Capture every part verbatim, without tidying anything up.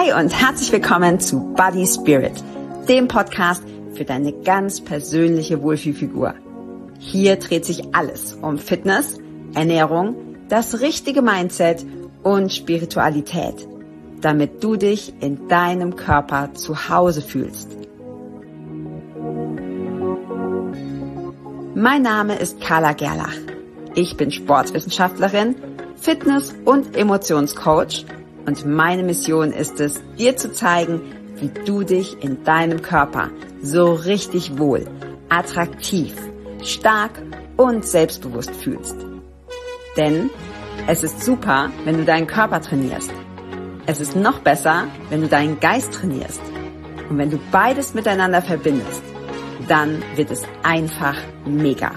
Hi und herzlich willkommen zu Body Spirit, dem Podcast für deine ganz persönliche Wohlfühlfigur. Hier dreht sich alles um Fitness, Ernährung, das richtige Mindset und Spiritualität, damit du dich in deinem Körper zu Hause fühlst. Mein Name ist Carla Gerlach. Ich bin Sportwissenschaftlerin, Fitness- und Emotionscoach und meine Mission ist es, dir zu zeigen, wie du dich in deinem Körper so richtig wohl, attraktiv, stark und selbstbewusst fühlst. Denn es ist super, wenn du deinen Körper trainierst. Es ist noch besser, wenn du deinen Geist trainierst. Und wenn du beides miteinander verbindest, dann wird es einfach mega.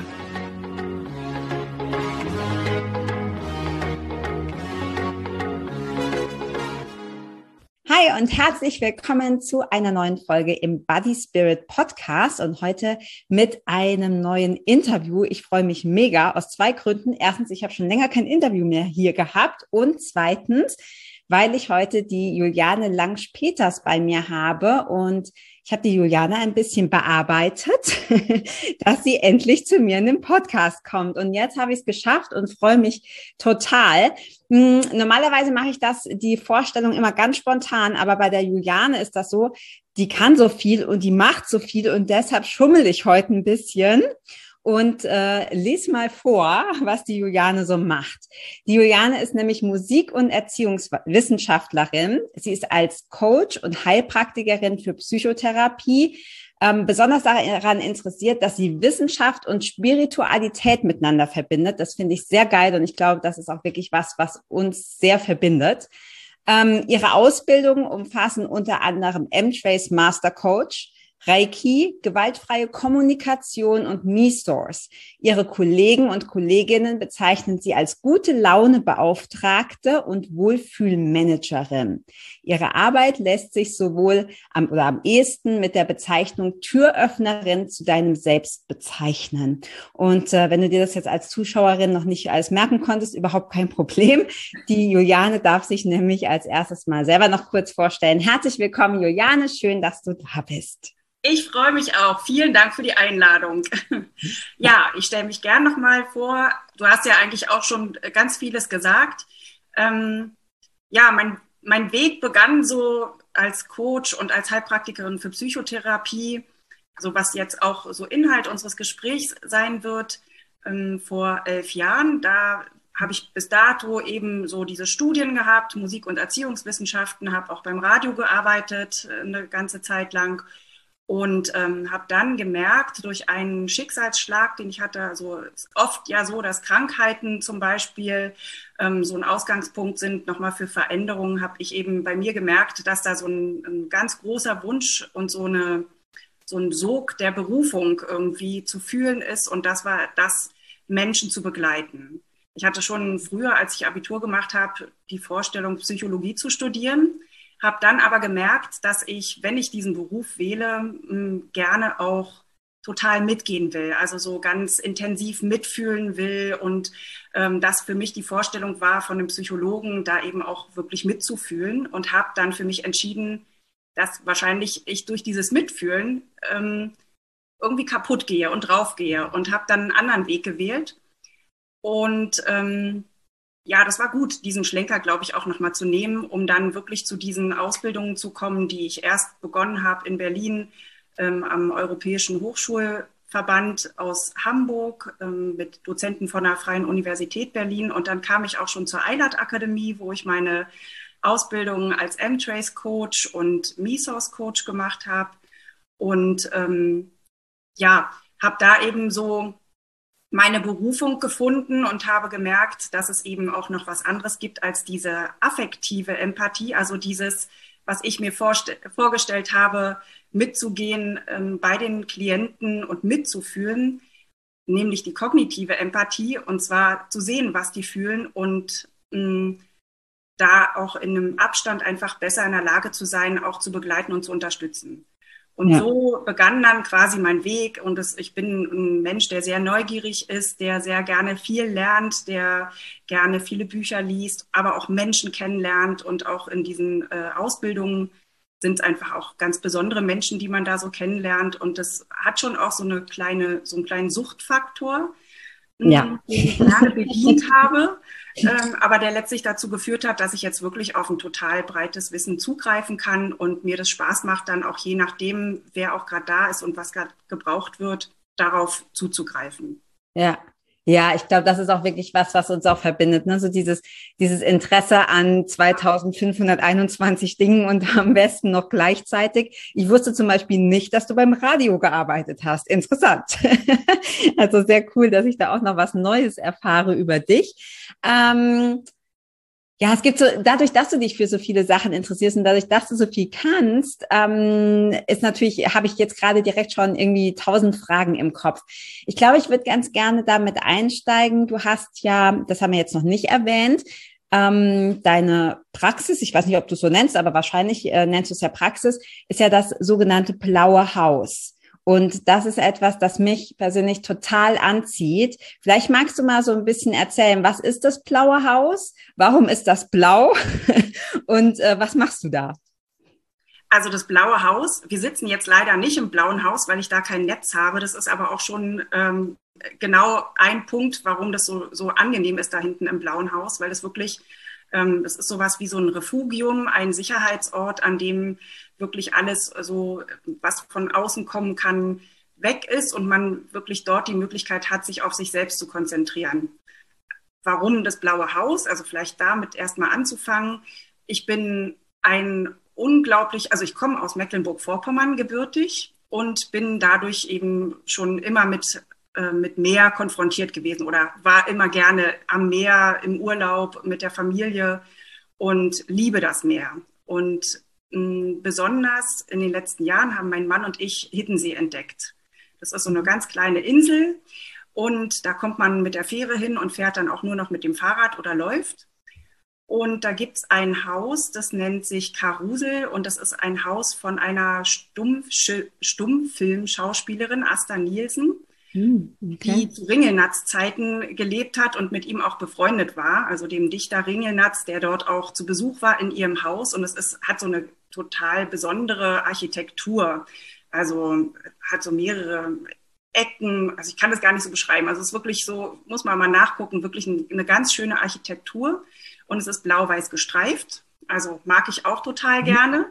Hi und herzlich willkommen zu einer neuen Folge im Body Spirit Podcast und heute mit einem neuen Interview. Ich freue mich mega aus zwei Gründen. Erstens, ich habe schon länger kein Interview mehr hier gehabt und zweitens, weil ich heute die Juliane Langsch-Peters bei mir habe und ich habe die Juliane ein bisschen bearbeitet, dass sie endlich zu mir in den Podcast kommt. Und jetzt habe ich es geschafft und freue mich total. Hm, normalerweise mache ich das, die Vorstellung immer ganz spontan, aber bei der Juliane ist das so, die kann so viel und die macht so viel und deshalb schummel ich heute ein bisschen. Und äh, lies mal vor, was die Juliane so macht. Die Juliane ist nämlich Musik- und Erziehungswissenschaftlerin. Sie ist als Coach und Heilpraktikerin für Psychotherapie ähm, besonders daran interessiert, dass sie Wissenschaft und Spiritualität miteinander verbindet. Das finde ich sehr geil und ich glaube, das ist auch wirklich was, was uns sehr verbindet. Ähm, ihre Ausbildungen umfassen unter anderem M-Trace Master Coach, Reiki, gewaltfreie Kommunikation und Me-Source. Ihre Kollegen und Kolleginnen bezeichnen sie als Gute-Laune-Beauftragte und Wohlfühlmanagerin. Ihre Arbeit lässt sich sowohl am oder am ehesten mit der Bezeichnung Türöffnerin zu deinem Selbst bezeichnen. Und äh, wenn du dir das jetzt als Zuschauerin noch nicht alles merken konntest, überhaupt kein Problem. Die Juliane darf sich nämlich als erstes mal selber noch kurz vorstellen. Herzlich willkommen, Juliane. Schön, dass du da bist. Ich freue mich auch. Vielen Dank für die Einladung. Ja, ich stelle mich gern nochmal vor. Du hast ja eigentlich auch schon ganz vieles gesagt. Ähm, ja, mein, mein Weg begann so als Coach und als Heilpraktikerin für Psychotherapie, so was jetzt auch so Inhalt unseres Gesprächs sein wird, ähm, vor elf Jahren. Da habe ich bis dato eben so diese Studien gehabt, Musik- und Erziehungswissenschaften, habe auch beim Radio gearbeitet eine ganze Zeit lang. Und ähm, habe dann gemerkt, durch einen Schicksalsschlag, den ich hatte, also oft ja so, dass Krankheiten zum Beispiel ähm, so ein Ausgangspunkt sind, nochmal für Veränderungen, habe ich eben bei mir gemerkt, dass da so ein, ein ganz großer Wunsch und so, eine, so ein Sog der Berufung irgendwie zu fühlen ist. Und das war das, Menschen zu begleiten. Ich hatte schon früher, als ich Abitur gemacht habe, die Vorstellung, Psychologie zu studieren. Habe dann aber gemerkt, dass ich, wenn ich diesen Beruf wähle, gerne auch total mitgehen will, also so ganz intensiv mitfühlen will und ähm, das für mich die Vorstellung war, von einem Psychologen da eben auch wirklich mitzufühlen und habe dann für mich entschieden, dass wahrscheinlich ich durch dieses Mitfühlen ähm, irgendwie kaputt gehe und draufgehe und habe dann einen anderen Weg gewählt und ähm, ja, das war gut, diesen Schlenker, glaube ich, auch nochmal zu nehmen, um dann wirklich zu diesen Ausbildungen zu kommen, die ich erst begonnen habe in Berlin ähm, am Europäischen Hochschulverband aus Hamburg ähm, mit Dozenten von der Freien Universität Berlin. Und dann kam ich auch schon zur Eilert Akademie, wo ich meine Ausbildung als M-Trace Coach und Me-Source Coach gemacht habe. Und ähm, ja, habe da eben so meine Berufung gefunden und habe gemerkt, dass es eben auch noch was anderes gibt als diese affektive Empathie, also dieses, was ich mir vorgestellt habe, mitzugehen ähm, bei den Klienten und mitzufühlen, nämlich die kognitive Empathie, und zwar zu sehen, was die fühlen und mh, da auch in einem Abstand einfach besser in der Lage zu sein, auch zu begleiten und zu unterstützen. Und Ja. so begann dann quasi mein Weg. Und das, ich bin ein Mensch, der sehr neugierig ist, der sehr gerne viel lernt, der gerne viele Bücher liest, aber auch Menschen kennenlernt. Und auch in diesen äh, Ausbildungen sind einfach auch ganz besondere Menschen, die man da so kennenlernt. Und das hat schon auch so eine kleine, so einen kleinen Suchtfaktor, Ja. den ich gerne bedient habe, ähm, aber der letztlich dazu geführt hat, dass ich jetzt wirklich auf ein total breites Wissen zugreifen kann und mir das Spaß macht, dann auch je nachdem, wer auch gerade da ist und was gerade gebraucht wird, darauf zuzugreifen. Ja. Ja, ich glaube, das ist auch wirklich was, was uns auch verbindet, ne? So dieses, dieses Interesse an zweitausendfünfhunderteinundzwanzig Dingen und am besten noch gleichzeitig. Ich wusste zum Beispiel nicht, dass du beim Radio gearbeitet hast. Interessant. Also sehr cool, dass ich da auch noch was Neues erfahre über dich. Ähm, Ja, es gibt so, dadurch, dass du dich für so viele Sachen interessierst und dadurch, dass du so viel kannst, ähm, ist natürlich, habe ich jetzt gerade direkt schon irgendwie tausend Fragen im Kopf. Ich glaube, ich würde ganz gerne damit einsteigen. Du hast ja, das haben wir jetzt noch nicht erwähnt, ähm, deine Praxis, ich weiß nicht, ob du es so nennst, aber wahrscheinlich äh, nennst du es ja Praxis, ist ja das sogenannte Blaue Haus. Und das ist etwas, das mich persönlich total anzieht. Vielleicht magst du mal so ein bisschen erzählen, was ist das Blaue Haus? Warum ist das blau? Und äh, was machst du da? Also das Blaue Haus, wir sitzen jetzt leider nicht im Blauen Haus, weil ich da kein Netz habe. Das ist aber auch schon ähm, genau ein Punkt, warum das so, so angenehm ist da hinten im Blauen Haus, weil das wirklich, ähm, das ist sowas wie so ein Refugium, ein Sicherheitsort, an dem wirklich alles, so, was von außen kommen kann, weg ist und man wirklich dort die Möglichkeit hat, sich auf sich selbst zu konzentrieren. Warum das Blaue Haus? Also vielleicht damit erstmal anzufangen. Ich bin ein unglaublich, also ich komme aus Mecklenburg-Vorpommern gebürtig und bin dadurch eben schon immer mit, äh, mit Meer konfrontiert gewesen oder war immer gerne am Meer, im Urlaub mit der Familie und liebe das Meer. Und mh, besonders in den letzten Jahren haben mein Mann und ich Hiddensee entdeckt. Das ist so eine ganz kleine Insel und da kommt man mit der Fähre hin und fährt dann auch nur noch mit dem Fahrrad oder läuft. Und da gibt es ein Haus, das nennt sich Karusel und das ist ein Haus von einer Stumpf Stummfilmschauspielerin, Asta Nielsen, Hm, okay. die zu Ringelnatz-Zeiten gelebt hat und mit ihm auch befreundet war, also dem Dichter Ringelnatz, der dort auch zu Besuch war in ihrem Haus. Und es ist, hat so eine total besondere Architektur, also hat so mehrere Ecken, also ich kann das gar nicht so beschreiben. Also es ist wirklich so, muss man mal nachgucken, wirklich eine ganz schöne Architektur. Und es ist blau-weiß gestreift, also mag ich auch total gerne,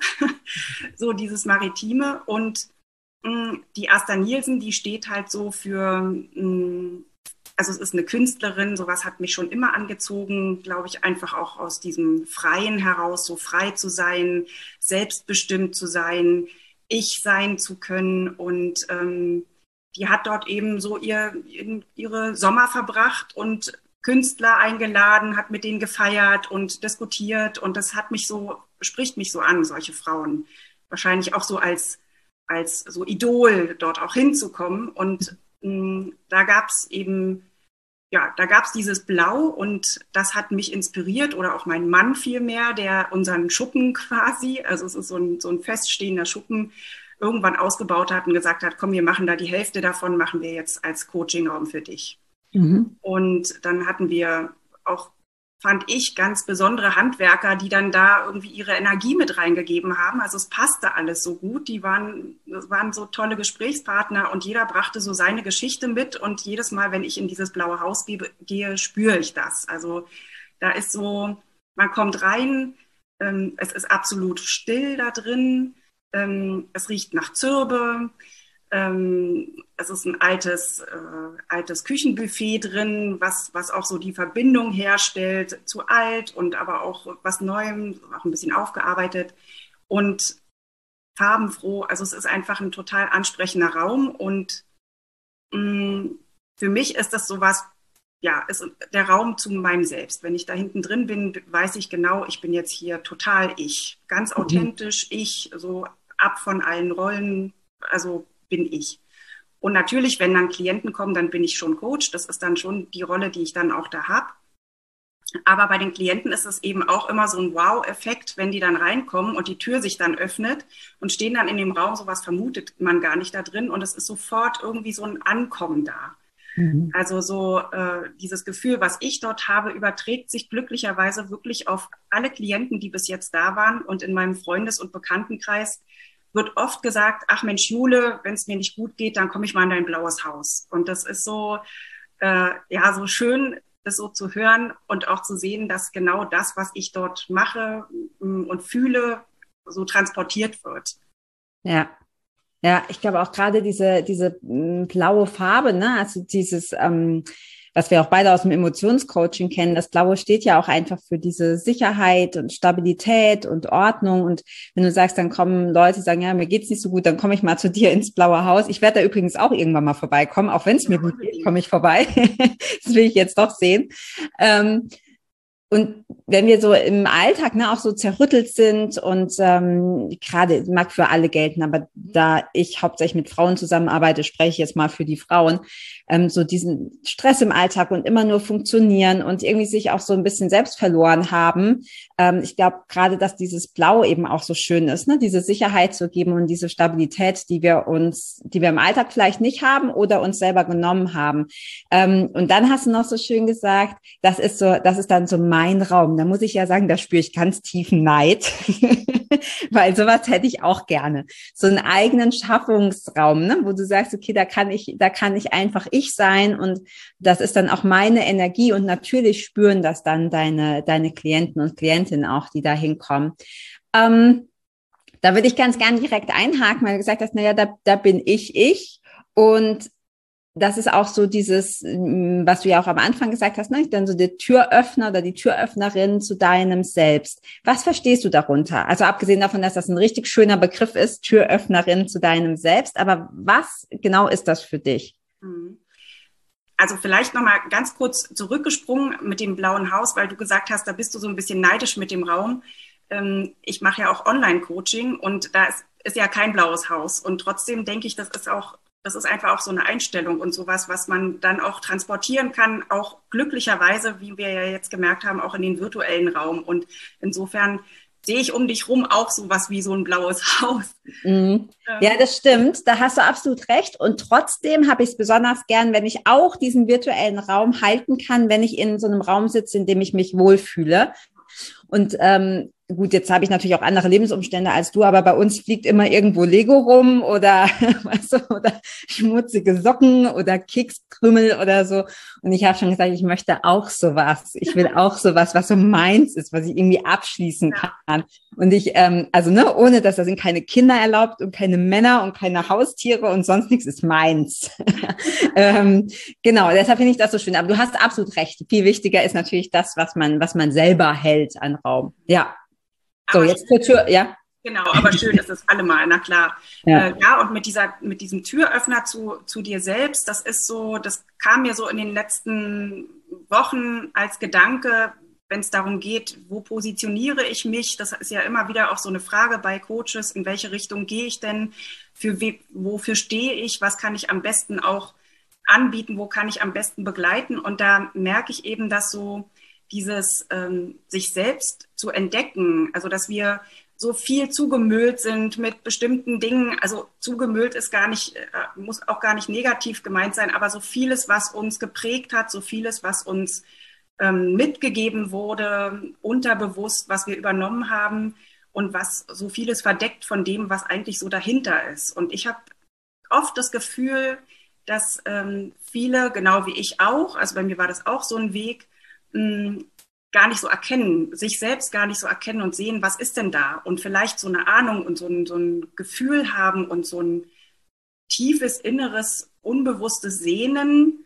so dieses Maritime. Und mh, die Asta Nielsen, die steht halt so für, mh, also es ist eine Künstlerin, sowas hat mich schon immer angezogen, glaube ich, einfach auch aus diesem Freien heraus, so frei zu sein, selbstbestimmt zu sein, ich sein zu können. Und ähm, die hat dort eben so ihr, ihre Sommer verbracht und Künstler eingeladen, hat mit denen gefeiert und diskutiert und das hat mich so, spricht mich so an, solche Frauen. Wahrscheinlich auch so als, als so Idol dort auch hinzukommen und mh, da gab es eben, ja, da gab es dieses Blau und das hat mich inspiriert oder auch mein Mann vielmehr, der unseren Schuppen quasi, also es ist so ein, so ein feststehender Schuppen, irgendwann ausgebaut hat und gesagt hat, komm, wir machen da die Hälfte davon, machen wir jetzt als Coachingraum für dich. Mhm. Und dann hatten wir auch, fand ich, ganz besondere Handwerker, die dann da irgendwie ihre Energie mit reingegeben haben. Also es passte alles so gut. Die waren, das waren so tolle Gesprächspartner und jeder brachte so seine Geschichte mit. Und jedes Mal, wenn ich in dieses Blaue Haus gehe, gehe spüre ich das. Also da ist so, man kommt rein, ähm, es ist absolut still da drin, ähm, es riecht nach Zirbe. Es ist ein altes, äh, altes Küchenbuffet drin, was, was auch so die Verbindung herstellt zu alt und aber auch was Neuem, auch ein bisschen aufgearbeitet und farbenfroh. Also es ist einfach ein total ansprechender Raum und mh, für mich ist das sowas, ja, ist der Raum zu meinem Selbst. Wenn ich da hinten drin bin, weiß ich genau, ich bin jetzt hier total ich, ganz authentisch, ich, so ab von allen Rollen, also bin ich. Und natürlich, wenn dann Klienten kommen, dann bin ich schon Coach. Das ist dann schon die Rolle, die ich dann auch da habe. Aber bei den Klienten ist es eben auch immer so ein Wow-Effekt, wenn die dann reinkommen und die Tür sich dann öffnet und stehen dann in dem Raum, sowas vermutet man gar nicht da drin und es ist sofort irgendwie so ein Ankommen da. Mhm. Also so äh, dieses Gefühl, was ich dort habe, überträgt sich glücklicherweise wirklich auf alle Klienten, die bis jetzt da waren. Und in meinem Freundes- und Bekanntenkreis wird oft gesagt, ach Mensch, Jule, wenn es mir nicht gut geht, dann komme ich mal in dein blaues Haus. Und das ist so, äh, ja, so schön, das so zu hören und auch zu sehen, dass genau das, was ich dort mache m, und fühle, so transportiert wird. Ja. Ja, ich glaube auch gerade diese, diese m, blaue Farbe, ne, also dieses, ähm, was wir auch beide aus dem Emotionscoaching kennen, das Blaue steht ja auch einfach für diese Sicherheit und Stabilität und Ordnung. Und wenn du sagst, dann kommen Leute, die sagen, ja, mir geht's nicht so gut, dann komme ich mal zu dir ins Blaue Haus. Ich werde da übrigens auch irgendwann mal vorbeikommen, auch wenn es mir gut geht, komme ich vorbei. Das will ich jetzt doch sehen. Ähm, Und wenn wir so im Alltag ne, auch so zerrüttelt sind und ähm, gerade mag für alle gelten, aber da ich hauptsächlich mit Frauen zusammenarbeite, spreche ich jetzt mal für die Frauen, ähm, so diesen Stress im Alltag und immer nur funktionieren und irgendwie sich auch so ein bisschen selbst verloren haben. Ähm, ich glaube gerade, dass dieses Blau eben auch so schön ist, ne, diese Sicherheit zu geben und diese Stabilität, die wir uns, die wir im Alltag vielleicht nicht haben oder uns selber genommen haben. Ähm, und dann hast du noch so schön gesagt, das ist so, das ist dann so mein Raum. Da muss ich ja sagen, da spüre ich ganz tiefen Neid, weil sowas hätte ich auch gerne. So einen eigenen Schaffungsraum, ne? Wo du sagst, okay, da kann ich, da kann ich einfach ich sein und das ist dann auch meine Energie und natürlich spüren das dann deine, deine Klienten und Klientinnen auch, die da hinkommen. Ähm, da würde ich ganz gerne direkt einhaken, weil du gesagt hast, naja, da, da bin ich ich und das ist auch so dieses, was du ja auch am Anfang gesagt hast, ne? Dann so der Türöffner oder die Türöffnerin zu deinem Selbst. Was verstehst du darunter? Also abgesehen davon, dass das ein richtig schöner Begriff ist, Türöffnerin zu deinem Selbst. Aber was genau ist das für dich? Also vielleicht nochmal ganz kurz zurückgesprungen mit dem blauen Haus, weil du gesagt hast, da bist du so ein bisschen neidisch mit dem Raum. Ich mache ja auch Online-Coaching und da ist, ist ja kein blaues Haus. Und trotzdem denke ich, das ist auch Das ist einfach auch so eine Einstellung und sowas, was man dann auch transportieren kann, auch glücklicherweise, wie wir ja jetzt gemerkt haben, auch in den virtuellen Raum. Und insofern sehe ich um dich rum auch sowas wie so ein blaues Haus. Mhm. Ja, das stimmt. Da hast du absolut recht. Und trotzdem habe ich es besonders gern, wenn ich auch diesen virtuellen Raum halten kann, wenn ich in so einem Raum sitze, in dem ich mich wohlfühle. Und ähm, gut, jetzt habe ich natürlich auch andere Lebensumstände als du, aber bei uns fliegt immer irgendwo Lego rum oder, weißt du, oder schmutzige Socken oder Kekskrümel oder so. Und ich habe schon gesagt, ich möchte auch sowas. Ich will auch sowas, was so meins ist, was ich irgendwie abschließen kann. Und ich, ähm, also ne, ohne dass da sind keine Kinder erlaubt und keine Männer und keine Haustiere und sonst nichts ist meins. ähm, genau, deshalb finde ich das so schön. Aber du hast absolut recht. Viel wichtiger ist natürlich das, was man, was man selber hält an Raum. Ja. So, aber jetzt zur Tür, ja. Genau, aber schön ist es allemal, na klar. Ja, äh, ja und mit dieser, mit diesem Türöffner zu, zu dir selbst, das ist so, das kam mir so in den letzten Wochen als Gedanke, wenn es darum geht, wo positioniere ich mich? Das ist ja immer wieder auch so eine Frage bei Coaches, in welche Richtung gehe ich denn? Für we, wofür stehe ich? Was kann ich am besten auch anbieten? Wo kann ich am besten begleiten? Und da merke ich eben, dass so dieses ähm, sich selbst zu entdecken, also dass wir so viel zugemüllt sind mit bestimmten Dingen, also zugemüllt ist gar nicht, muss auch gar nicht negativ gemeint sein, aber so vieles, was uns geprägt hat, so vieles, was uns ähm, mitgegeben wurde, unterbewusst, was wir übernommen haben und was so vieles verdeckt von dem, was eigentlich so dahinter ist. Und ich habe oft das Gefühl, dass ähm, viele, genau wie ich auch, also bei mir war das auch so ein Weg, mh, gar nicht so erkennen, sich selbst gar nicht so erkennen und sehen, was ist denn da? Und vielleicht so eine Ahnung und so ein, so ein Gefühl haben und so ein tiefes, inneres, unbewusstes Sehnen,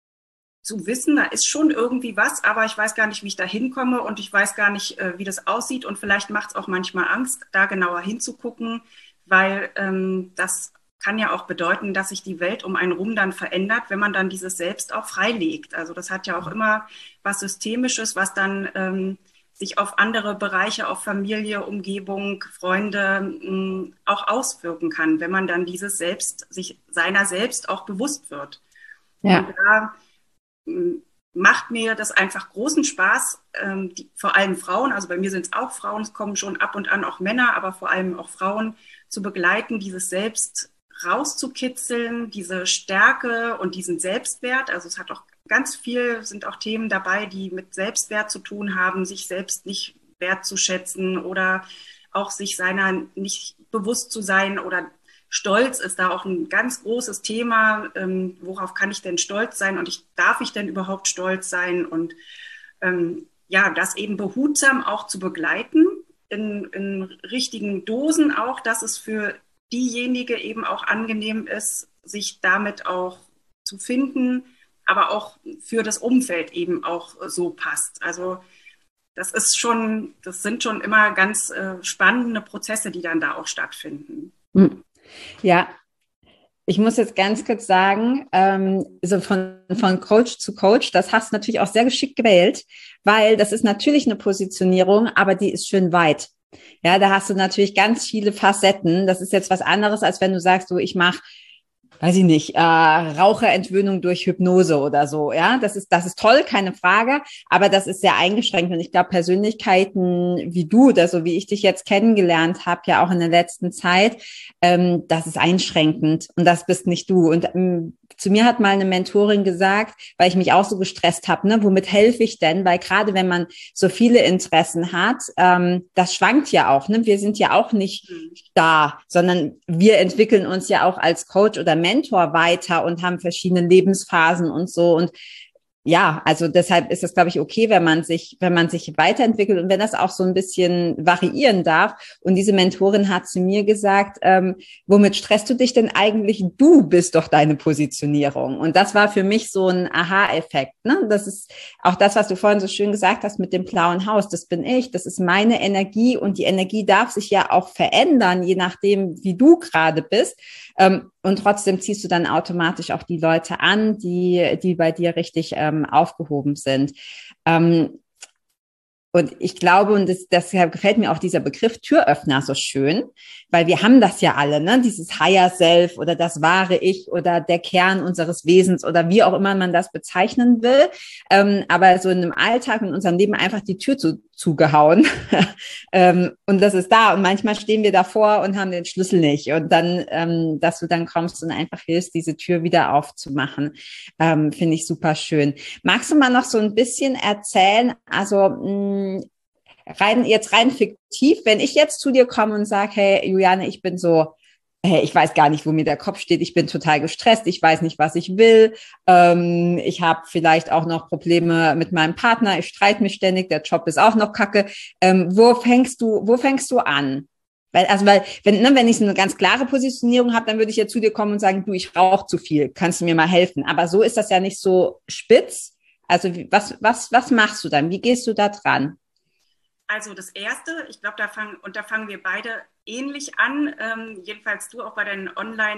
zu wissen, da ist schon irgendwie was, aber ich weiß gar nicht, wie ich da hinkomme und ich weiß gar nicht, wie das aussieht. Und vielleicht macht es auch manchmal Angst, da genauer hinzugucken, weil ähm, das kann ja auch bedeuten, dass sich die Welt um einen rum dann verändert, wenn man dann dieses Selbst auch freilegt. Also das hat ja auch immer was Systemisches, was dann ähm, sich auf andere Bereiche, auf Familie, Umgebung, Freunde mh, auch auswirken kann, wenn man dann dieses Selbst, sich seiner selbst auch bewusst wird. ja. Und da mh, macht mir das einfach großen Spaß, ähm, die, vor allem Frauen, also bei mir sind es auch Frauen, es kommen schon ab und an auch Männer, aber vor allem auch Frauen zu begleiten, dieses Selbst rauszukitzeln, diese Stärke und diesen Selbstwert. Also es hat auch ganz viel, sind auch Themen dabei, die mit Selbstwert zu tun haben, sich selbst nicht wertzuschätzen oder auch sich seiner nicht bewusst zu sein oder Stolz ist da auch ein ganz großes Thema. Ähm, worauf kann ich denn stolz sein und ich, darf ich denn überhaupt stolz sein? Und ähm, ja, das eben behutsam auch zu begleiten, in, in richtigen Dosen auch, dass es für diejenige eben auch angenehm ist, sich damit auch zu finden, aber auch für das Umfeld eben auch so passt. Also das ist schon, das sind schon immer ganz äh, spannende Prozesse, die dann da auch stattfinden. Ja, ich muss jetzt ganz kurz sagen, ähm, so von, von Coach zu Coach, das hast du natürlich auch sehr geschickt gewählt, weil das ist natürlich eine Positionierung, aber die ist schön weit. Ja, da hast du natürlich ganz viele Facetten. Das ist jetzt was anderes, als wenn du sagst, du, ich mache, weiß ich nicht, äh, Raucherentwöhnung durch Hypnose oder so. Ja, das ist, das ist toll, keine Frage, aber das ist sehr eingeschränkt. Und ich glaube, Persönlichkeiten wie du, oder so wie ich dich jetzt kennengelernt habe, ja auch in der letzten Zeit, ähm, das ist einschränkend und das bist nicht du. Und ähm, zu mir hat mal eine Mentorin gesagt, weil ich mich auch so gestresst habe, ne, womit helfe ich denn? Weil gerade wenn man so viele Interessen hat, ähm, das schwankt ja auch. Ne? Wir sind ja auch nicht da, sondern wir entwickeln uns ja auch als Coach oder Mentor weiter und haben verschiedene Lebensphasen und so. Und ja, also deshalb ist es, glaube ich, okay, wenn man sich, wenn man sich weiterentwickelt und wenn das auch so ein bisschen variieren darf. Und diese Mentorin hat zu mir gesagt, ähm, womit stresst du dich denn eigentlich? Du bist doch deine Positionierung. Und das war für mich so ein Aha-Effekt. Ne? Das ist auch das, was du vorhin so schön gesagt hast mit dem blauen Haus. Das bin ich, das ist meine Energie und die Energie darf sich ja auch verändern, je nachdem, wie du gerade bist. Ähm, und trotzdem ziehst du dann automatisch auch die Leute an, die, die bei dir richtig ähm, aufgehoben sind. Ähm, und ich glaube, und das, deshalb gefällt mir auch dieser Begriff Türöffner so schön, weil wir haben das ja alle, ne? Dieses Higher Self oder das wahre Ich oder der Kern unseres Wesens oder wie auch immer man das bezeichnen will. Ähm, aber so in einem Alltag, in unserem Leben einfach die Tür zu, zugehauen. ähm, und das ist da. Und manchmal stehen wir davor und haben den Schlüssel nicht. Und dann, ähm, dass du dann kommst und einfach hilfst, diese Tür wieder aufzumachen, ähm, finde ich super schön. Magst du mal noch so ein bisschen erzählen? Also, mh, rein, jetzt rein fiktiv, wenn ich jetzt zu dir komme und sage, hey, Juliane, ich bin so, hey, ich weiß gar nicht, wo mir der Kopf steht, ich bin total gestresst, ich weiß nicht, was ich will, ähm, ich habe vielleicht auch noch Probleme mit meinem Partner, ich streite mich ständig, der Job ist auch noch kacke. Ähm, wo fängst du, wo fängst du an? Weil, also, weil, wenn, ne, wenn ich eine ganz klare Positionierung habe, dann würde ich ja zu dir kommen und sagen, du, ich rauche zu viel, kannst du mir mal helfen? Aber so ist das ja nicht so spitz. Also, was, was, was machst du dann? Wie gehst du da dran? Also das Erste, ich glaube, da fangen, und da fangen wir beide ähnlich an, ähm, jedenfalls du auch bei deinen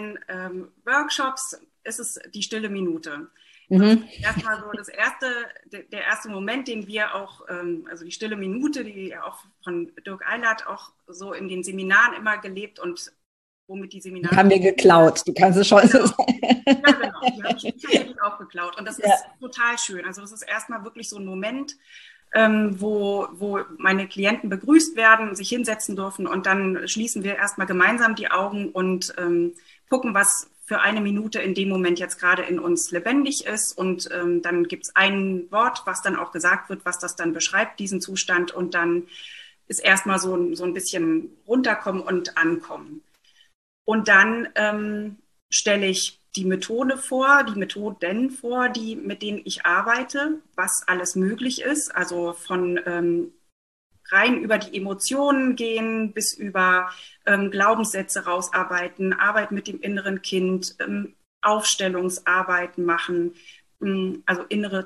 Online-Workshops, ähm, ist es die stille Minute. Mhm. Erstmal so das erste, der erste Moment, den wir auch, ähm, also die stille Minute, die ja auch von Dirk Eilert auch so in den Seminaren immer gelebt und womit die Seminare... Die haben wir geklaut, du kannst es schon genau. so sagen. Ja, genau, die habe ich, ich tatsächlich auch geklaut und das Ja. ist total schön. Also das ist erstmal wirklich so ein Moment, Ähm, wo, wo meine Klienten begrüßt werden, sich hinsetzen dürfen und dann schließen wir erstmal gemeinsam die Augen und ähm, gucken, was für eine Minute in dem Moment jetzt gerade in uns lebendig ist und ähm, dann gibt es ein Wort, was dann auch gesagt wird, was das dann beschreibt, diesen Zustand und dann ist erstmal so, so ein bisschen runterkommen und ankommen. Und dann ähm, stelle ich die Methode vor, die Methoden vor, die, mit denen ich arbeite, was alles möglich ist, also von ähm, rein über die Emotionen gehen, bis über ähm, Glaubenssätze rausarbeiten, Arbeit mit dem inneren Kind, ähm, Aufstellungsarbeiten machen, ähm, also innere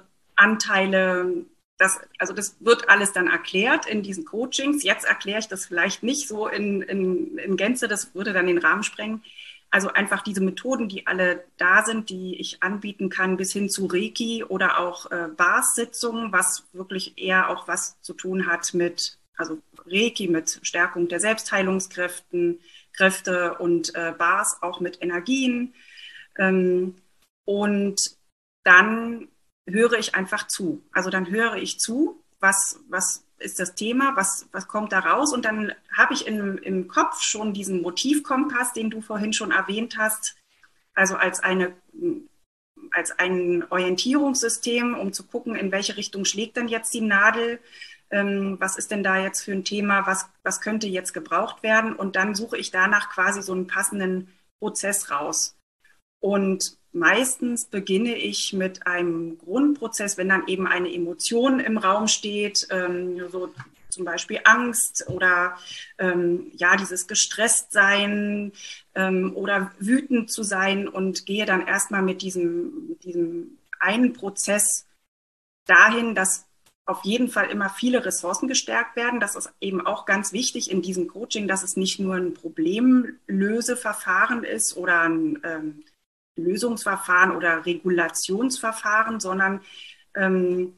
Anteile. Das, also das wird alles dann erklärt in diesen Coachings. Jetzt erkläre ich das vielleicht nicht so in, in, in Gänze, das würde dann den Rahmen sprengen. Also einfach diese Methoden, die alle da sind, die ich anbieten kann, bis hin zu Reiki oder auch äh, Bars-Sitzungen, was wirklich eher auch was zu tun hat mit, also Reiki mit Stärkung der Selbstheilungskräfte Kräfte und äh, Bars auch mit Energien. Ähm, und dann höre ich einfach zu. Also dann höre ich zu, was, was ist das Thema, was, was kommt da raus? Und dann habe ich im, im Kopf schon diesen Motivkompass, den du vorhin schon erwähnt hast, also als eine, als ein Orientierungssystem, um zu gucken, in welche Richtung schlägt denn jetzt die Nadel, ähm, was ist denn da jetzt für ein Thema, was, was könnte jetzt gebraucht werden? Und dann suche ich danach quasi so einen passenden Prozess raus. Und meistens beginne ich mit einem Grundprozess, wenn dann eben eine Emotion im Raum steht, ähm, so zum Beispiel Angst oder ähm, ja, dieses Gestresstsein ähm, oder wütend zu sein, und gehe dann erstmal mit diesem, mit diesem einen Prozess dahin, dass auf jeden Fall immer viele Ressourcen gestärkt werden. Das ist eben auch ganz wichtig in diesem Coaching, dass es nicht nur ein Problemlöseverfahren ist oder ein ähm, Lösungsverfahren oder Regulationsverfahren, sondern ähm,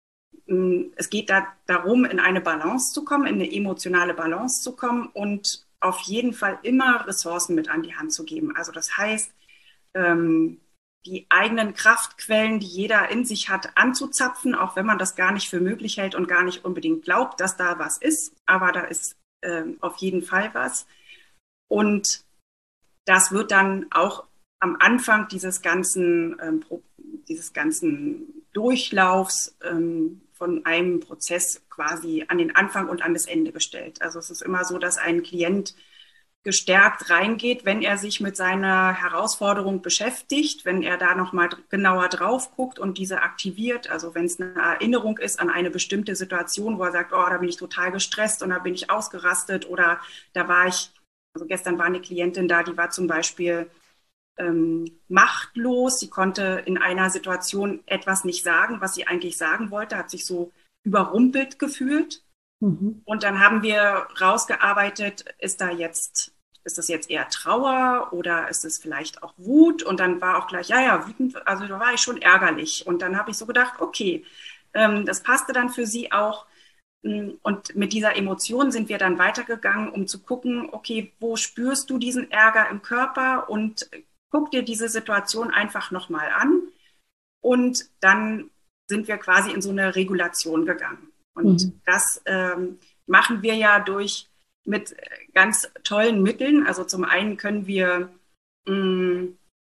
es geht da darum, in eine Balance zu kommen, in eine emotionale Balance zu kommen und auf jeden Fall immer Ressourcen mit an die Hand zu geben. Also das heißt, ähm, die eigenen Kraftquellen, die jeder in sich hat, anzuzapfen, auch wenn man das gar nicht für möglich hält und gar nicht unbedingt glaubt, dass da was ist. Aber da ist äh, auf jeden Fall was. Und das wird dann auch am Anfang dieses ganzen, ähm, dieses ganzen Durchlaufs ähm, von einem Prozess quasi an den Anfang und an das Ende gestellt. Also es ist immer so, dass ein Klient gestärkt reingeht, wenn er sich mit seiner Herausforderung beschäftigt, wenn er da nochmal genauer drauf guckt und diese aktiviert. Also wenn es eine Erinnerung ist an eine bestimmte Situation, wo er sagt, oh, da bin ich total gestresst und da bin ich ausgerastet oder da war ich, also gestern war eine Klientin da, die war zum Beispiel ähm, machtlos. Sie konnte in einer Situation etwas nicht sagen, was sie eigentlich sagen wollte, hat sich so überrumpelt gefühlt. Mhm. Und dann haben wir rausgearbeitet, ist da jetzt, ist das jetzt eher Trauer oder ist es vielleicht auch Wut? Und dann war auch gleich, ja, ja, wütend, also da war ich schon ärgerlich. Und dann habe ich so gedacht, okay, ähm, das passte dann für sie auch. Und mit dieser Emotion sind wir dann weitergegangen, um zu gucken, okay, wo spürst du diesen Ärger im Körper, und guck dir diese Situation einfach nochmal an. Und dann sind wir quasi in so eine Regulation gegangen. Und mhm. das ähm, machen wir ja durch mit ganz tollen Mitteln. Also zum einen können wir mh,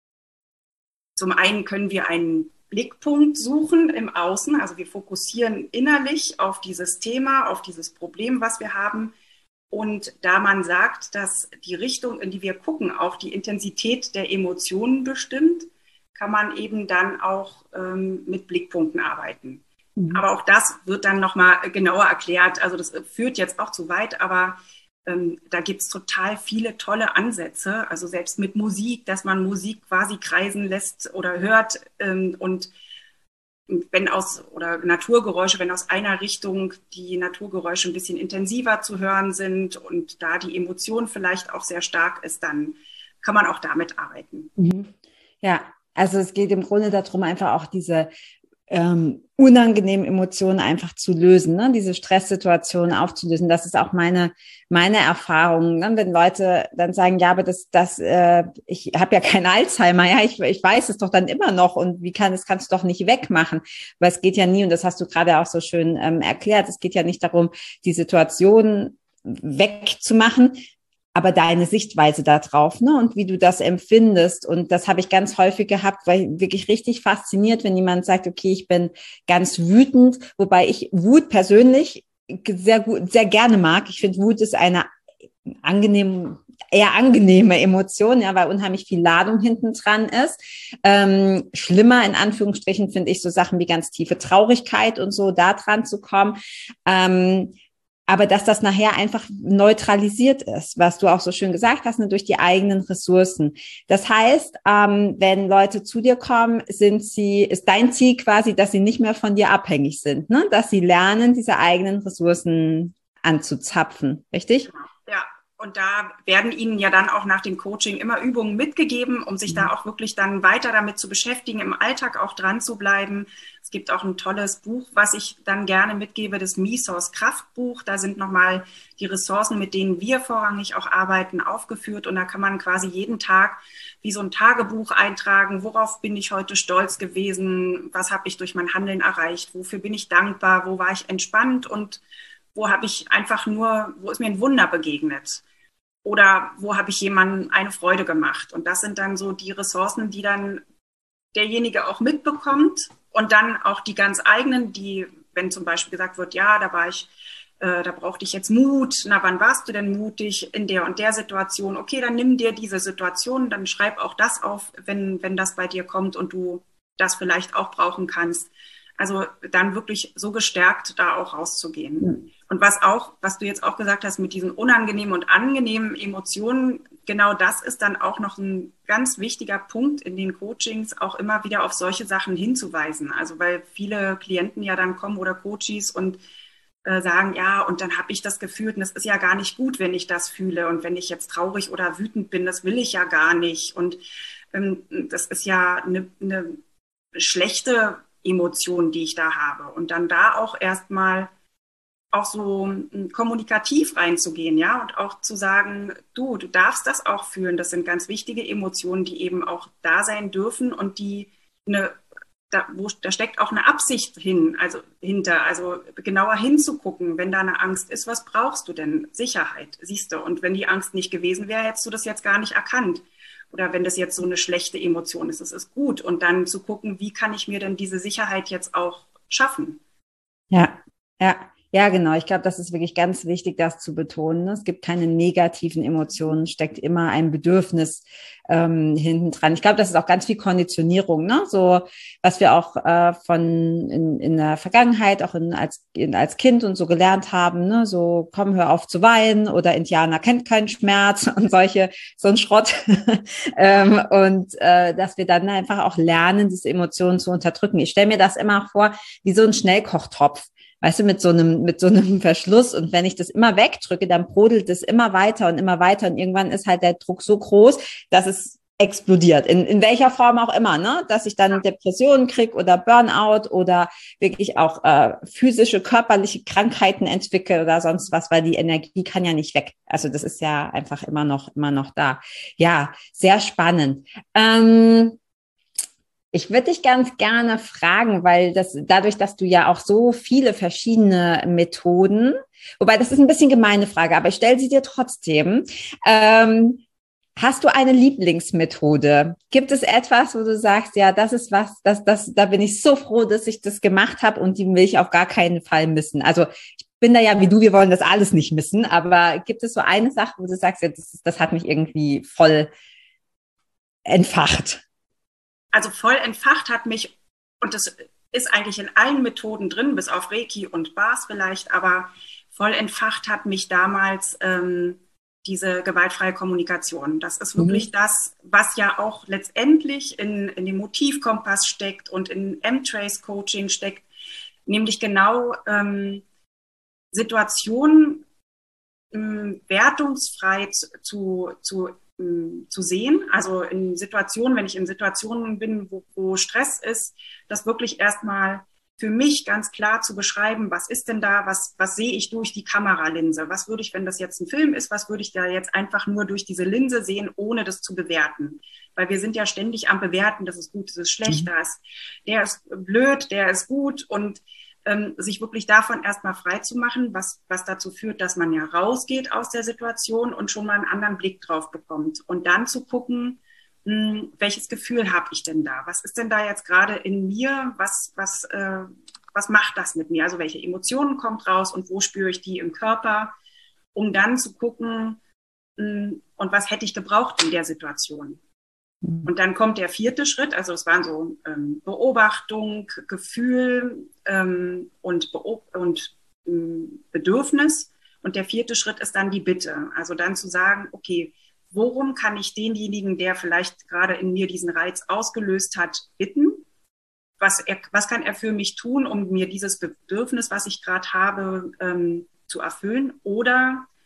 zum einen können wir einen Blickpunkt suchen im Außen. Also wir fokussieren innerlich auf dieses Thema, auf dieses Problem, was wir haben. Und da man sagt, dass die Richtung, in die wir gucken, auch die Intensität der Emotionen bestimmt, kann man eben dann auch ähm, mit Blickpunkten arbeiten. Mhm. Aber auch das wird dann nochmal genauer erklärt. Also das führt jetzt auch zu weit, aber ähm, da gibt es total viele tolle Ansätze. Also selbst mit Musik, dass man Musik quasi kreisen lässt oder hört ähm, und wenn aus, oder Naturgeräusche, wenn aus einer Richtung die Naturgeräusche ein bisschen intensiver zu hören sind und da die Emotion vielleicht auch sehr stark ist, dann kann man auch damit arbeiten. Mhm. Ja, also es geht im Grunde darum, einfach auch diese ähm, unangenehmen Emotionen einfach zu lösen, ne? Diese Stresssituationen aufzulösen. Das ist auch meine meine Erfahrung, ne? Wenn Leute dann sagen, ja, aber das das äh, ich habe ja kein Alzheimer, ja, ich ich weiß es doch dann immer noch, und wie kann das kannst du doch nicht wegmachen, weil es geht ja nie, und das hast du gerade auch so schön ähm, erklärt, es geht ja nicht darum, die Situation wegzumachen, aber deine Sichtweise da drauf, ne, und wie du das empfindest. Und das habe ich ganz häufig gehabt, weil wirklich richtig fasziniert, wenn jemand sagt, okay, ich bin ganz wütend, wobei ich Wut persönlich sehr gut, sehr gerne mag. Ich finde, Wut ist eine angenehme, eher angenehme Emotion, ja, weil unheimlich viel Ladung hinten dran ist. Ähm, schlimmer, in Anführungsstrichen, finde ich so Sachen wie ganz tiefe Traurigkeit und so, da dran zu kommen. Ähm, Aber dass das nachher einfach neutralisiert ist, was du auch so schön gesagt hast, ne, durch die eigenen Ressourcen. Das heißt, ähm, wenn Leute zu dir kommen, sind sie, ist dein Ziel quasi, dass sie nicht mehr von dir abhängig sind, ne? Dass sie lernen, diese eigenen Ressourcen anzuzapfen, richtig? Ja, Und da werden Ihnen ja dann auch nach dem Coaching immer Übungen mitgegeben, um sich da auch wirklich dann weiter damit zu beschäftigen, im Alltag auch dran zu bleiben. Es gibt auch ein tolles Buch, was ich dann gerne mitgebe, das Misos Kraftbuch. Da sind nochmal die Ressourcen, mit denen wir vorrangig auch arbeiten, aufgeführt. Und da kann man quasi jeden Tag wie so ein Tagebuch eintragen, worauf bin ich heute stolz gewesen, was habe ich durch mein Handeln erreicht, wofür bin ich dankbar, wo war ich entspannt und wo habe ich einfach nur, wo ist mir ein Wunder begegnet? Oder wo habe ich jemandem eine Freude gemacht? Und das sind dann so die Ressourcen, die dann derjenige auch mitbekommt und dann auch die ganz eigenen, die, wenn zum Beispiel gesagt wird, ja, da war ich, äh, da brauchte ich jetzt Mut. Na, wann warst du denn mutig in der und der Situation? Okay, dann nimm dir diese Situation, dann schreib auch das auf, wenn, wenn das bei dir kommt und du das vielleicht auch brauchen kannst. Also dann wirklich so gestärkt da auch rauszugehen. Mhm. Und was auch, was du jetzt auch gesagt hast mit diesen unangenehmen und angenehmen Emotionen, genau das ist dann auch noch ein ganz wichtiger Punkt in den Coachings, auch immer wieder auf solche Sachen hinzuweisen. Also weil viele Klienten ja dann kommen oder Coaches und äh, sagen, ja, und dann habe ich das Gefühl, und es ist ja gar nicht gut, wenn ich das fühle. Und wenn ich jetzt traurig oder wütend bin, das will ich ja gar nicht. Und ähm, das ist ja eine, eine schlechte Emotion, die ich da habe. Und dann da auch erstmal auch so kommunikativ reinzugehen, ja, und auch zu sagen, du, du darfst das auch fühlen. Das sind ganz wichtige Emotionen, die eben auch da sein dürfen und die eine, da, wo, da steckt auch eine Absicht hin, also hinter, also genauer hinzugucken, wenn da eine Angst ist, was brauchst du denn? Sicherheit, siehst du. Und wenn die Angst nicht gewesen wäre, hättest du das jetzt gar nicht erkannt. Oder wenn das jetzt so eine schlechte Emotion ist, das ist gut. Und dann zu gucken, wie kann ich mir denn diese Sicherheit jetzt auch schaffen? Ja, ja. Ja, genau. Ich glaube, das ist wirklich ganz wichtig, das zu betonen. Es gibt keine negativen Emotionen, steckt immer ein Bedürfnis ähm, hinten dran. Ich glaube, das ist auch ganz viel Konditionierung, ne? So, was wir auch äh, von in, in der Vergangenheit, auch in, als, in, als Kind und so gelernt haben, ne? So, komm, hör auf zu weinen oder Indianer kennt keinen Schmerz und solche, so ein Schrott. ähm, und äh, dass wir dann einfach auch lernen, diese Emotionen zu unterdrücken. Ich stelle mir das immer vor, wie so ein Schnellkochtopf. Weißt du, mit so einem, mit so einem Verschluss. Und wenn ich das immer wegdrücke, dann brodelt es immer weiter und immer weiter. Und irgendwann ist halt der Druck so groß, dass es explodiert. In, in welcher Form auch immer, ne? Dass ich dann Depressionen kriege oder Burnout oder wirklich auch äh, physische, körperliche Krankheiten entwickle oder sonst was, weil die Energie kann ja nicht weg. Also das ist ja einfach immer noch, immer noch da. Ja, sehr spannend. Ähm, Ich würde dich ganz gerne fragen, weil das dadurch, dass du ja auch so viele verschiedene Methoden, wobei das ist ein bisschen gemeine Frage, aber ich stelle sie dir trotzdem. Ähm, hast du eine Lieblingsmethode? Gibt es etwas, wo du sagst, ja, das ist was, das, das, da bin ich so froh, dass ich das gemacht habe und die will ich auf gar keinen Fall missen. Also ich bin da ja wie du, wir wollen das alles nicht missen, aber gibt es so eine Sache, wo du sagst, ja, das, das hat mich irgendwie voll entfacht? Also voll entfacht hat mich, und das ist eigentlich in allen Methoden drin, bis auf Reiki und Bars vielleicht, aber voll entfacht hat mich damals ähm, diese gewaltfreie Kommunikation. Das ist wirklich mhm. das, was ja auch letztendlich in, in dem Motivkompass steckt und in M-Trace-Coaching steckt, nämlich genau ähm, Situationen ähm, wertungsfrei zu, zu zu sehen, also in Situationen, wenn ich in Situationen bin, wo, wo Stress ist, das wirklich erstmal für mich ganz klar zu beschreiben, was ist denn da, was, was sehe ich durch die Kameralinse, was würde ich, wenn das jetzt ein Film ist, was würde ich da jetzt einfach nur durch diese Linse sehen, ohne das zu bewerten, weil wir sind ja ständig am Bewerten, das ist gut, das ist schlecht, das ist, der ist blöd, der ist gut und Ähm, sich wirklich davon erstmal frei zu machen, was, was dazu führt, dass man ja rausgeht aus der Situation und schon mal einen anderen Blick drauf bekommt. Und dann zu gucken, mh, welches Gefühl habe ich denn da? Was ist denn da jetzt gerade in mir? Was, was, äh, was macht das mit mir? Also welche Emotionen kommt raus und wo spüre ich die im Körper? Um dann zu gucken, mh, und was hätte ich gebraucht in der Situation? Und dann kommt der vierte Schritt, also es waren so ähm, Beobachtung, Gefühl ähm, und, Beob- und ähm, Bedürfnis. Und der vierte Schritt ist dann die Bitte. Also dann zu sagen, okay, worum kann ich denjenigen, der vielleicht gerade in mir diesen Reiz ausgelöst hat, bitten? Was, er, was kann er für mich tun, um mir dieses Bedürfnis, was ich gerade habe, ähm, zu erfüllen? Oder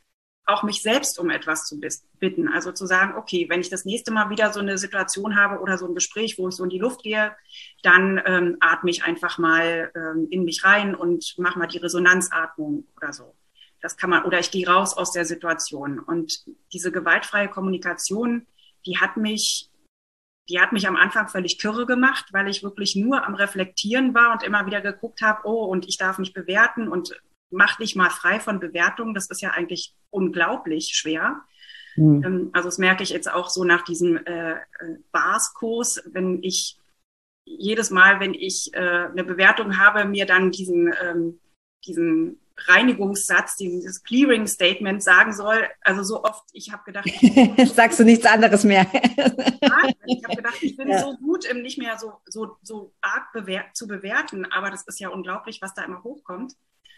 auch mich selbst um etwas zu bitten. Also zu sagen, okay, wenn ich das nächste Mal wieder so eine Situation habe oder so ein Gespräch, wo ich so in die Luft gehe, dann ähm, atme ich einfach mal ähm, in mich rein und mache mal die Resonanzatmung oder so. Das kann man, oder ich gehe raus aus der Situation. Und diese gewaltfreie Kommunikation, die hat mich, die hat mich am Anfang völlig kirre gemacht, weil ich wirklich nur am Reflektieren war und immer wieder geguckt habe, oh, und ich darf mich bewerten und mach dich mal frei von Bewertungen. Das ist ja eigentlich unglaublich schwer. Mhm. Also das merke ich jetzt auch so nach diesem äh, Bars-Kurs, wenn ich jedes Mal, wenn ich äh, eine Bewertung habe, mir dann diesen, ähm, diesen Reinigungssatz, dieses Clearing Statement sagen soll. Also so oft, ich habe gedacht, ich sagst du nichts anderes mehr. ja, ich habe gedacht, ich bin ja. so gut im nicht mehr so, so, so arg bewer- zu bewerten, aber das ist ja unglaublich, was da immer hochkommt.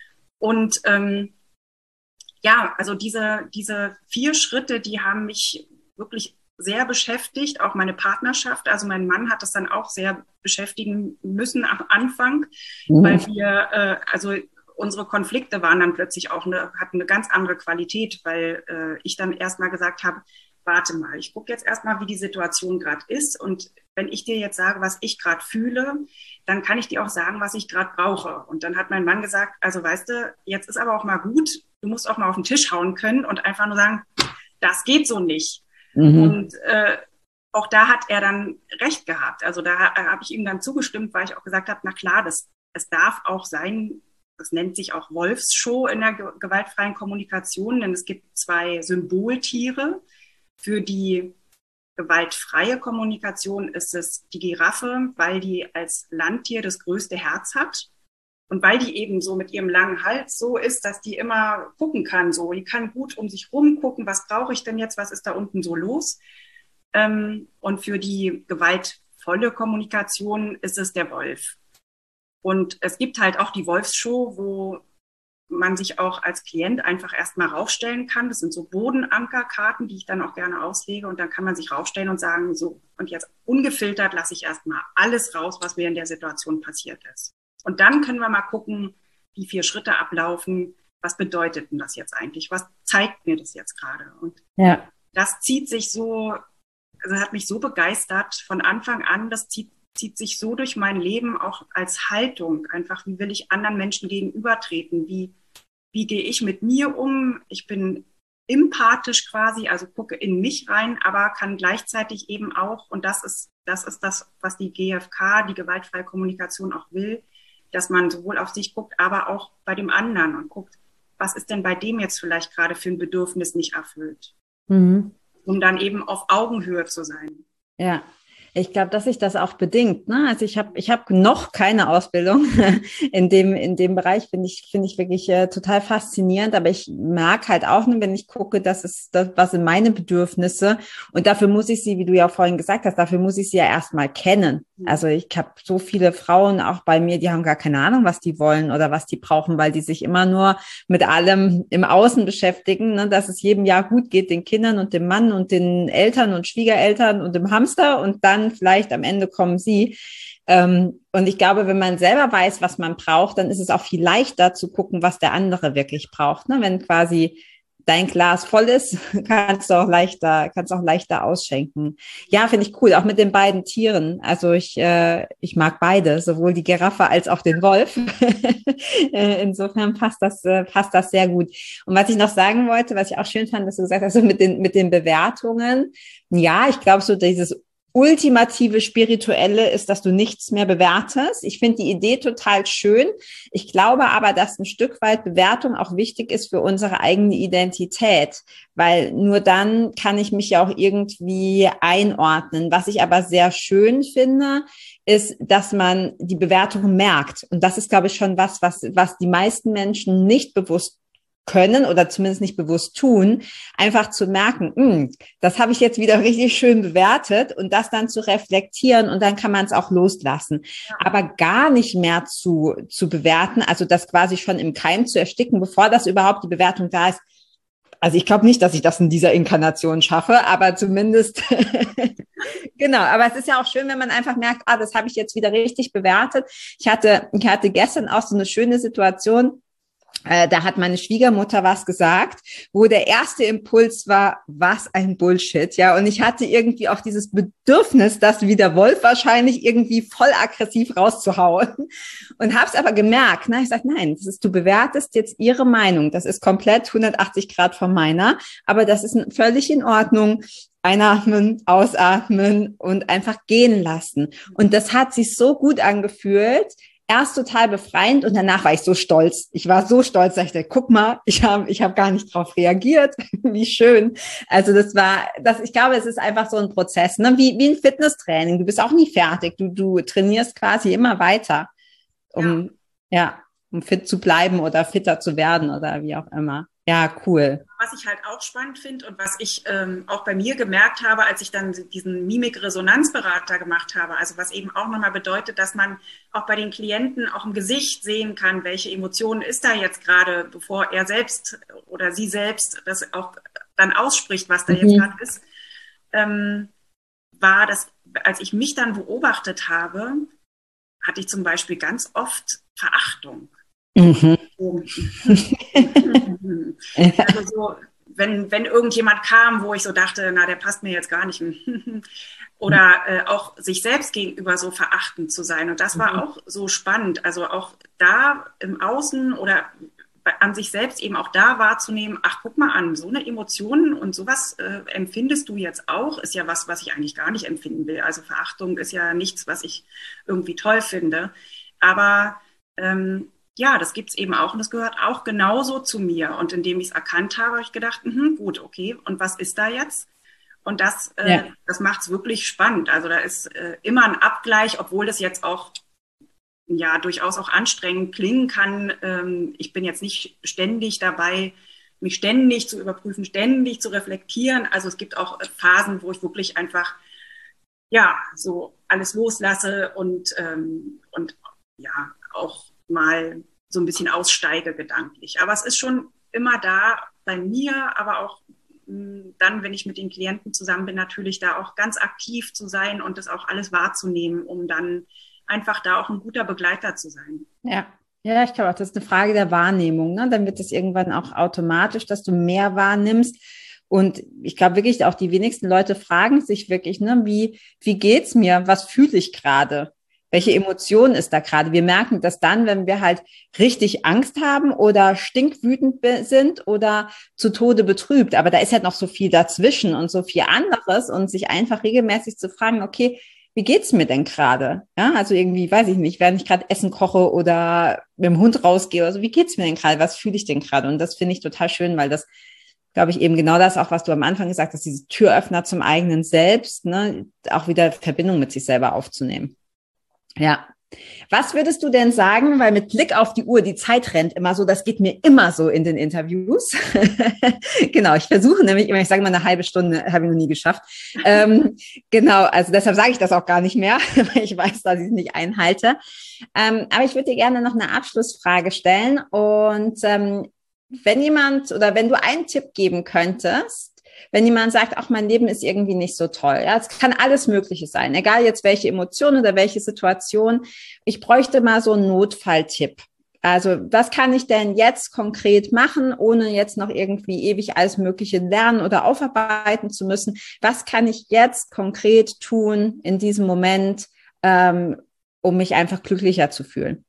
Und ähm, ja, also diese, diese vier Schritte, die haben mich wirklich sehr beschäftigt, auch meine Partnerschaft. Also mein Mann hat das dann auch sehr beschäftigen müssen am Anfang, mhm. weil wir, äh, also unsere Konflikte waren dann plötzlich auch eine, hatten eine ganz andere Qualität, weil äh, ich dann erstmal gesagt habe, warte mal, ich gucke jetzt erstmal, wie die Situation gerade ist. Und wenn ich dir jetzt sage, was ich gerade fühle, dann kann ich dir auch sagen, was ich gerade brauche. Und dann hat mein Mann gesagt, also weißt du, jetzt ist aber auch mal gut, du musst auch mal auf den Tisch hauen können und einfach nur sagen, das geht so nicht. Mhm. Und äh, auch da hat er dann recht gehabt. Also da äh, habe ich ihm dann zugestimmt, weil ich auch gesagt habe, na klar, das, es darf auch sein, das nennt sich auch Wolfsshow in der ge- gewaltfreien Kommunikation, denn es gibt zwei Symboltiere. Für die gewaltfreie Kommunikation ist es die Giraffe, weil die als Landtier das größte Herz hat und weil die eben so mit ihrem langen Hals so ist, dass die immer gucken kann. So, die kann gut um sich rum gucken, was brauche ich denn jetzt, was ist da unten so los? Ähm, und für die gewaltvolle Kommunikation ist es der Wolf. Und es gibt halt auch die Wolfsshow, wo man sich auch als Klient einfach erstmal raufstellen kann. Das sind so Bodenankerkarten, die ich dann auch gerne auslege. Und dann kann man sich raufstellen und sagen, so, und jetzt ungefiltert lasse ich erstmal alles raus, was mir in der Situation passiert ist. Und dann können wir mal gucken, wie vier Schritte ablaufen. Was bedeutet denn das jetzt eigentlich? Was zeigt mir das jetzt gerade? Und ja. das zieht sich so, also hat mich so begeistert von Anfang an. Das zieht zieht sich so durch mein Leben auch als Haltung. Einfach, wie will ich anderen Menschen gegenübertreten? Wie, wie gehe ich mit mir um? Ich bin empathisch quasi, also gucke in mich rein, aber kann gleichzeitig eben auch, und das ist, das ist das, was die G F K, die gewaltfreie Kommunikation auch will, dass man sowohl auf sich guckt, aber auch bei dem anderen und guckt, was ist denn bei dem jetzt vielleicht gerade für ein Bedürfnis nicht erfüllt? Mhm. Um dann eben auf Augenhöhe zu sein. Ja. Ich glaube, dass sich das auch bedingt. Ne? Also ich habe ich hab noch keine Ausbildung in dem in dem Bereich, finde ich finde ich wirklich äh, total faszinierend. Aber ich mag halt auch, ne, wenn ich gucke, das ist das, was sind meine Bedürfnisse. Und dafür muss ich sie, wie du ja vorhin gesagt hast, dafür muss ich sie ja erstmal kennen. Also ich habe so viele Frauen auch bei mir, die haben gar keine Ahnung, was die wollen oder was die brauchen, weil die sich immer nur mit allem im Außen beschäftigen, ne, dass es jedem Jahr gut geht, den Kindern und dem Mann und den Eltern und Schwiegereltern und dem Hamster und dann vielleicht am Ende kommen sie. Ähm, und ich glaube, wenn man selber weiß, was man braucht, dann ist es auch viel leichter zu gucken, was der andere wirklich braucht. Ne? Wenn quasi dein Glas voll ist, kannst du auch leichter, kannst auch leichter ausschenken. Ja, finde ich cool, auch mit den beiden Tieren. Also ich, äh, ich mag beide, sowohl die Giraffe als auch den Wolf. Insofern passt das, äh, passt das sehr gut. Und was ich noch sagen wollte, was ich auch schön fand, dass du gesagt hast, so mit den, mit den Bewertungen. Ja, ich glaube so dieses ultimative Spirituelle ist, dass du nichts mehr bewertest. Ich finde die Idee total schön. Ich glaube aber, dass ein Stück weit Bewertung auch wichtig ist für unsere eigene Identität, weil nur dann kann ich mich ja auch irgendwie einordnen. Was ich aber sehr schön finde, ist, dass man die Bewertung merkt. Und das ist, glaube ich, schon was, was, was die meisten Menschen nicht bewusst können oder zumindest nicht bewusst tun, einfach zu merken, mh, das habe ich jetzt wieder richtig schön bewertet und das dann zu reflektieren und dann kann man es auch loslassen. Ja. Aber gar nicht mehr zu, zu bewerten, also das quasi schon im Keim zu ersticken, bevor das überhaupt die Bewertung da ist. Also ich glaube nicht, dass ich das in dieser Inkarnation schaffe, aber zumindest, genau, aber es ist ja auch schön, wenn man einfach merkt, ah, das habe ich jetzt wieder richtig bewertet. Ich hatte, ich hatte gestern auch so eine schöne Situation. Äh, da hat meine Schwiegermutter was gesagt, wo der erste Impuls war, was ein Bullshit, ja. Und ich hatte irgendwie auch dieses Bedürfnis, das wie der Wolf wahrscheinlich irgendwie voll aggressiv rauszuhauen. Und habe es aber gemerkt, ne? Ich sage, nein, das ist, du bewertest jetzt ihre Meinung. Das ist komplett hundertachtzig Grad von meiner, aber das ist völlig in Ordnung. Einatmen, ausatmen und einfach gehen lassen. Und das hat sich so gut angefühlt. Erst total befreiend und danach war ich so stolz. Ich war so stolz, dass ich dachte, guck mal, ich habe ich hab gar nicht drauf reagiert. Wie schön. Also das war, das, ich glaube, es ist einfach so ein Prozess, ne? Wie, wie ein Fitnesstraining. Du bist auch nie fertig. Du, du trainierst quasi immer weiter, um, ja. ja, um fit zu bleiben oder fitter zu werden oder wie auch immer. Ja, cool. Was ich halt auch spannend finde und was ich ähm, auch bei mir gemerkt habe, als ich dann diesen Mimik-Resonanzberater gemacht habe, also was eben auch nochmal bedeutet, dass man auch bei den Klienten auch im Gesicht sehen kann, welche Emotionen ist da jetzt gerade, bevor er selbst oder sie selbst das auch dann ausspricht, was da mhm. jetzt gerade ist, ähm, war das, als ich mich dann beobachtet habe, hatte ich zum Beispiel ganz oft Verachtung. Mhm. Also so, wenn, wenn irgendjemand kam, wo ich so dachte, na, der passt mir jetzt gar nicht. Oder äh, auch sich selbst gegenüber so verachtend zu sein. Und das war mhm. auch so spannend. Also auch da im Außen oder an sich selbst eben auch da wahrzunehmen, ach, guck mal an, so eine Emotion und sowas äh, empfindest du jetzt auch, ist ja was, was ich eigentlich gar nicht empfinden will. Also Verachtung ist ja nichts, was ich irgendwie toll finde. Aber ähm, ja, das gibt's eben auch und das gehört auch genauso zu mir. Und indem ich es erkannt habe, habe ich gedacht, mh, gut, okay, und was ist da jetzt? Und das, äh, ja. das macht's wirklich spannend. Also da ist äh, immer ein Abgleich, obwohl das jetzt auch ja durchaus auch anstrengend klingen kann. Ähm, ich bin jetzt nicht ständig dabei, mich ständig zu überprüfen, ständig zu reflektieren. Also es gibt auch Phasen, wo ich wirklich einfach ja so alles loslasse und und ja auch mal so ein bisschen aussteige gedanklich. Aber es ist schon immer da bei mir, aber auch mh, dann, wenn ich mit den Klienten zusammen bin, natürlich da auch ganz aktiv zu sein und das auch alles wahrzunehmen, um dann einfach da auch ein guter Begleiter zu sein. Ja. Ja, ich glaube auch, das ist eine Frage der Wahrnehmung, ne? Dann wird es irgendwann auch automatisch, dass du mehr wahrnimmst. Und ich glaube wirklich, auch die wenigsten Leute fragen sich wirklich, ne, wie, wie geht's mir? Was fühle ich gerade? Welche Emotion ist da gerade? Wir merken das dann, wenn wir halt richtig Angst haben oder stinkwütend sind oder zu Tode betrübt. Aber da ist halt noch so viel dazwischen und so viel anderes und sich einfach regelmäßig zu fragen, okay, wie geht's mir denn gerade? Ja, also irgendwie, weiß ich nicht, während ich gerade Essen koche oder mit dem Hund rausgehe oder so, wie geht's mir denn gerade? Was fühle ich denn gerade? Und das finde ich total schön, weil das, glaube ich, eben genau das auch, was du am Anfang gesagt hast, diese Türöffner zum eigenen Selbst, ne, auch wieder Verbindung mit sich selber aufzunehmen. Ja. Was würdest du denn sagen, weil mit Blick auf die Uhr, die Zeit rennt immer so, das geht mir immer so in den Interviews. Genau, ich versuche nämlich immer, ich sage mal eine halbe Stunde, habe ich noch nie geschafft. ähm, genau, also deshalb sage ich das auch gar nicht mehr, weil ich weiß, dass ich es nicht einhalte. Ähm, aber ich würde dir gerne noch eine Abschlussfrage stellen und ähm, wenn jemand oder wenn du einen Tipp geben könntest, wenn jemand sagt, ach, mein Leben ist irgendwie nicht so toll. Ja, es kann alles Mögliche sein, egal jetzt welche Emotion oder welche Situation. Ich bräuchte mal so einen Notfalltipp. Also, was kann ich denn jetzt konkret machen, ohne jetzt noch irgendwie ewig alles Mögliche lernen oder aufarbeiten zu müssen? Was kann ich jetzt konkret tun in diesem Moment, ähm, um mich einfach glücklicher zu fühlen?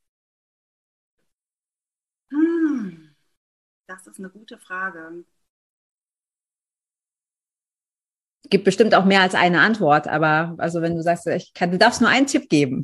Hm, das ist eine gute Frage. Gibt bestimmt auch mehr als eine Antwort, aber also wenn du sagst, ich kann, du darfst nur einen Tipp geben.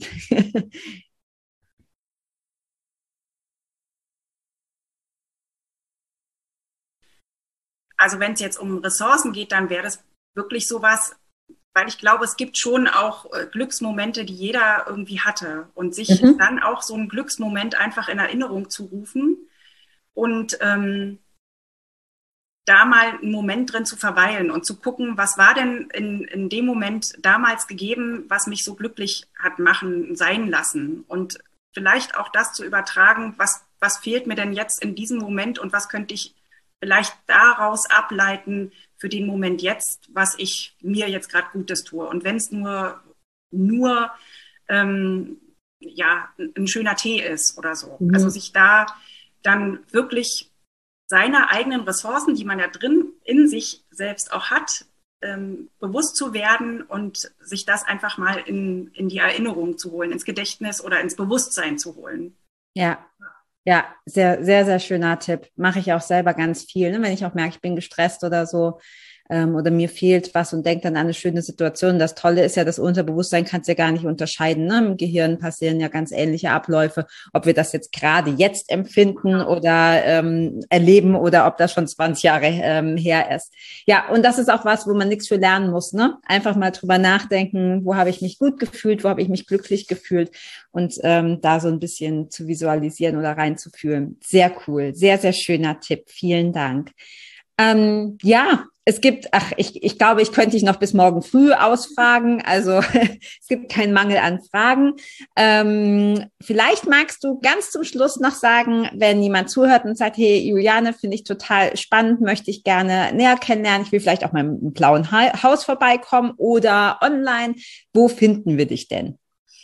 Also wenn es jetzt um Ressourcen geht, dann wäre das wirklich sowas, weil ich glaube, es gibt schon auch äh, Glücksmomente, die jeder irgendwie hatte und sich mhm. dann auch so einen Glücksmoment einfach in Erinnerung zu rufen und ähm, da mal einen Moment drin zu verweilen und zu gucken, was war denn in, in dem Moment damals gegeben, was mich so glücklich hat machen, sein lassen. Und vielleicht auch das zu übertragen, was, was fehlt mir denn jetzt in diesem Moment und was könnte ich vielleicht daraus ableiten für den Moment jetzt, was ich mir jetzt gerade Gutes tue. Und wenn es nur, nur ähm, ja, ein schöner Tee ist oder so. Mhm. Also sich da dann wirklich seine eigenen Ressourcen, die man ja drin in sich selbst auch hat, ähm, bewusst zu werden und sich das einfach mal in, in die Erinnerung zu holen, ins Gedächtnis oder ins Bewusstsein zu holen. Ja, ja, sehr, sehr, sehr schöner Tipp. Mache ich auch selber ganz viel, ne? Wenn ich auch merke, ich bin gestresst oder so, ähm, oder mir fehlt was und denke dann an eine schöne Situation. Das Tolle ist ja, das Unterbewusstsein kannst du ja gar nicht unterscheiden, ne? Im Gehirn passieren ja ganz ähnliche Abläufe, ob wir das jetzt gerade jetzt empfinden oder ähm, erleben oder ob das schon zwanzig Jahre ähm, her ist. Ja, und das ist auch was, wo man nichts für lernen muss, ne? Einfach mal drüber nachdenken, wo habe ich mich gut gefühlt, wo habe ich mich glücklich gefühlt und ähm, da so ein bisschen zu visualisieren oder reinzufühlen. Sehr cool, sehr, sehr schöner Tipp. Vielen Dank. Ähm, ja, es gibt, ach, ich, ich glaube, ich könnte dich noch bis morgen früh ausfragen. Also es gibt keinen Mangel an Fragen. Ähm, vielleicht magst du ganz zum Schluss noch sagen, wenn jemand zuhört und sagt, hey, Juliane, finde ich total spannend, möchte ich gerne näher kennenlernen. Ich will vielleicht auch mal im Blauen Haus vorbeikommen oder online. Wo finden wir dich denn?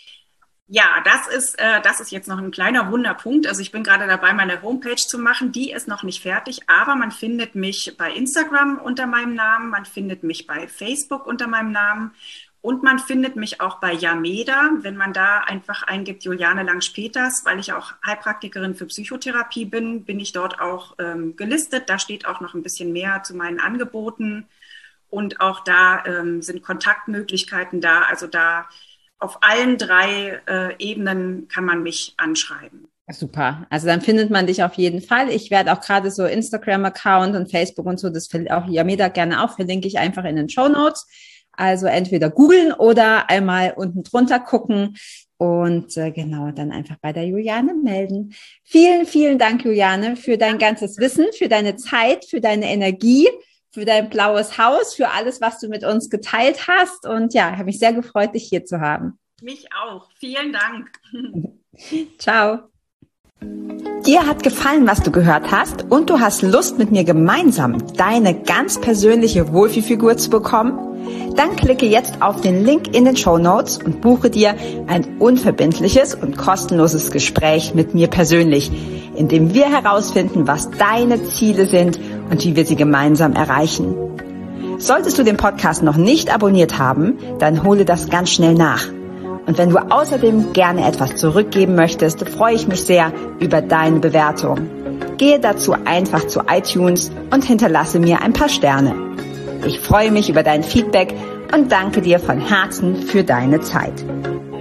Ja, das ist, äh, das ist jetzt noch ein kleiner Wunderpunkt. Also ich bin gerade dabei, meine Homepage zu machen. Die ist noch nicht fertig, aber man findet mich bei Instagram unter meinem Namen, man findet mich bei Facebook unter meinem Namen und man findet mich auch bei Yameda, wenn man da einfach eingibt Juliane Langsch-Peters, weil ich auch Heilpraktikerin für Psychotherapie bin, bin ich dort auch ähm, gelistet. Da steht auch noch ein bisschen mehr zu meinen Angeboten und auch da ähm, sind Kontaktmöglichkeiten da. Also da auf allen drei äh, Ebenen kann man mich anschreiben. Super. Also dann findet man dich auf jeden Fall. Ich werde auch gerade so Instagram-Account und Facebook und so, das auch Yameda gerne auch, verlinke ich einfach in den Shownotes. Also entweder googeln oder einmal unten drunter gucken und äh, genau, dann einfach bei der Juliane melden. Vielen, vielen Dank, Juliane, für dein ganzes Wissen, für deine Zeit, für deine Energie, für dein blaues Haus, für alles, was du mit uns geteilt hast. Und ja, ich habe mich sehr gefreut, dich hier zu haben. Mich auch. Vielen Dank. Ciao. Dir hat gefallen, was du gehört hast und du hast Lust, mit mir gemeinsam deine ganz persönliche Wohlfühlfigur zu bekommen? Dann klicke jetzt auf den Link in den Shownotes und buche dir ein unverbindliches und kostenloses Gespräch mit mir persönlich, in dem wir herausfinden, was deine Ziele sind und wie wir sie gemeinsam erreichen. Solltest du den Podcast noch nicht abonniert haben, dann hole das ganz schnell nach. Und wenn du außerdem gerne etwas zurückgeben möchtest, freue ich mich sehr über deine Bewertung. Gehe dazu einfach zu iTunes und hinterlasse mir ein paar Sterne. Ich freue mich über dein Feedback und danke dir von Herzen für deine Zeit.